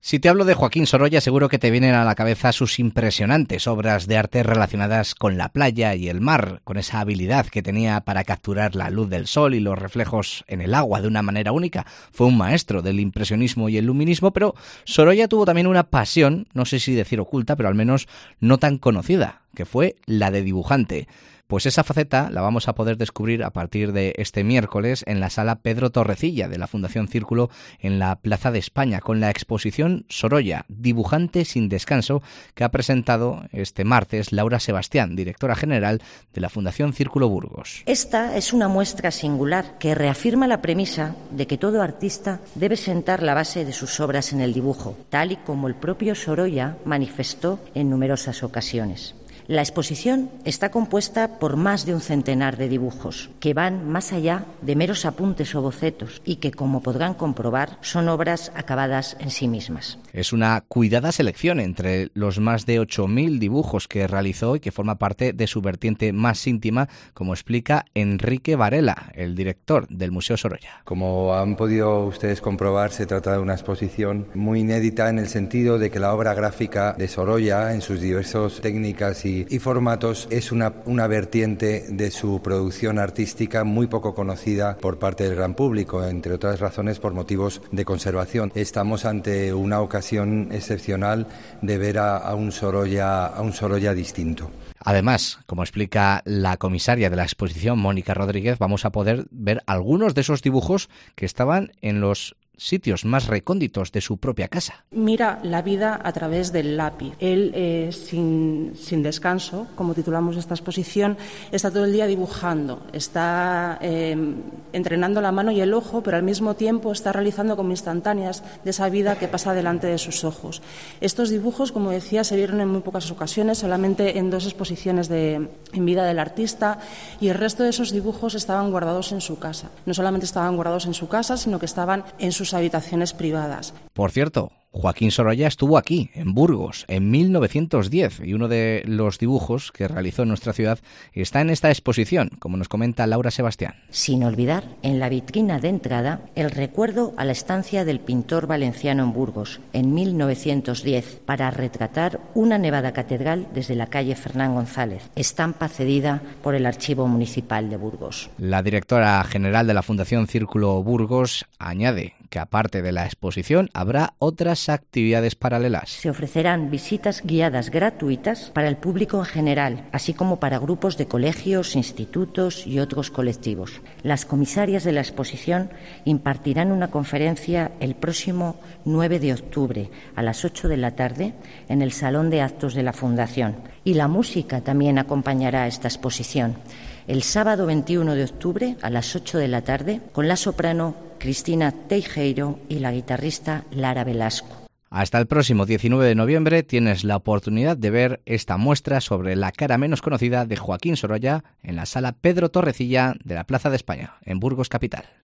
Si te hablo de Joaquín Sorolla, seguro que te vienen a la cabeza sus impresionantes obras de arte relacionadas con la playa y el mar, con esa habilidad que tenía para capturar la luz del sol y los reflejos en el agua de una manera única. Fue un maestro del impresionismo y el luminismo, pero Sorolla tuvo también una pasión, no sé si decir oculta, pero al menos no tan conocida, que fue la de dibujante. Pues esa faceta la vamos a poder descubrir a partir de este miércoles en la sala Pedro Torrecilla de la Fundación Círculo en la Plaza de España, con la exposición Sorolla, dibujante sin descanso, que ha presentado este martes Laura Sebastián, directora general de la Fundación Círculo Burgos. Esta es una muestra singular que reafirma la premisa de que todo artista debe sentar la base de sus obras en el dibujo, tal y como el propio Sorolla manifestó en numerosas ocasiones. La exposición está compuesta por más de un centenar de dibujos que van más allá de meros apuntes o bocetos y que, como podrán comprobar, son obras acabadas en sí mismas. Es una cuidada selección entre los más de 8.000 dibujos que realizó y que forma parte de su vertiente más íntima, como explica Enrique Varela, el director del Museo Sorolla. Como han podido ustedes comprobar, se trata de una exposición muy inédita en el sentido de que la obra gráfica de Sorolla, en sus diversas técnicas y formatos, es una vertiente de su producción artística muy poco conocida por parte del gran público, entre otras razones por motivos de conservación. Estamos ante una ocasión excepcional de ver a un Sorolla distinto. Además, como explica la comisaria de la exposición, Mónica Rodríguez, vamos a poder ver algunos de esos dibujos que estaban en los sitios más recónditos de su propia casa. Mira la vida a través del lápiz. Él, sin descanso, como titulamos esta exposición, está todo el día dibujando, está entrenando la mano y el ojo, pero al mismo tiempo está realizando como instantáneas de esa vida que pasa delante de sus ojos. Estos dibujos, como decía, se vieron en muy pocas ocasiones, solamente en 2 exposiciones en vida del artista, y el resto de esos dibujos estaban guardados en su casa. No solamente estaban guardados en su casa, sino que estaban en sus habitaciones privadas. Por cierto, Joaquín Sorolla estuvo aquí, en Burgos, en 1910, y uno de los dibujos que realizó en nuestra ciudad está en esta exposición, como nos comenta Laura Sebastián. Sin olvidar, en la vitrina de entrada, el recuerdo a la estancia del pintor valenciano en Burgos, en 1910, para retratar una nevada catedral desde la calle Fernán González, estampa cedida por el Archivo Municipal de Burgos. La directora general de la Fundación Círculo Burgos añade que aparte de la exposición habrá otras actividades paralelas. Se ofrecerán visitas guiadas gratuitas para el público en general, así como para grupos de colegios, institutos y otros colectivos. Las comisarias de la exposición impartirán una conferencia el próximo 9 de octubre a las 8 de la tarde en el Salón de Actos de la Fundación. Y la música también acompañará esta exposición. El sábado 21 de octubre a las 8 de la tarde con la soprano Cristina Teijeiro y la guitarrista Lara Velasco. Hasta el próximo 19 de noviembre tienes la oportunidad de ver esta muestra sobre la cara menos conocida de Joaquín Sorolla en la sala Pedro Torrecilla de la Plaza de España, en Burgos capital.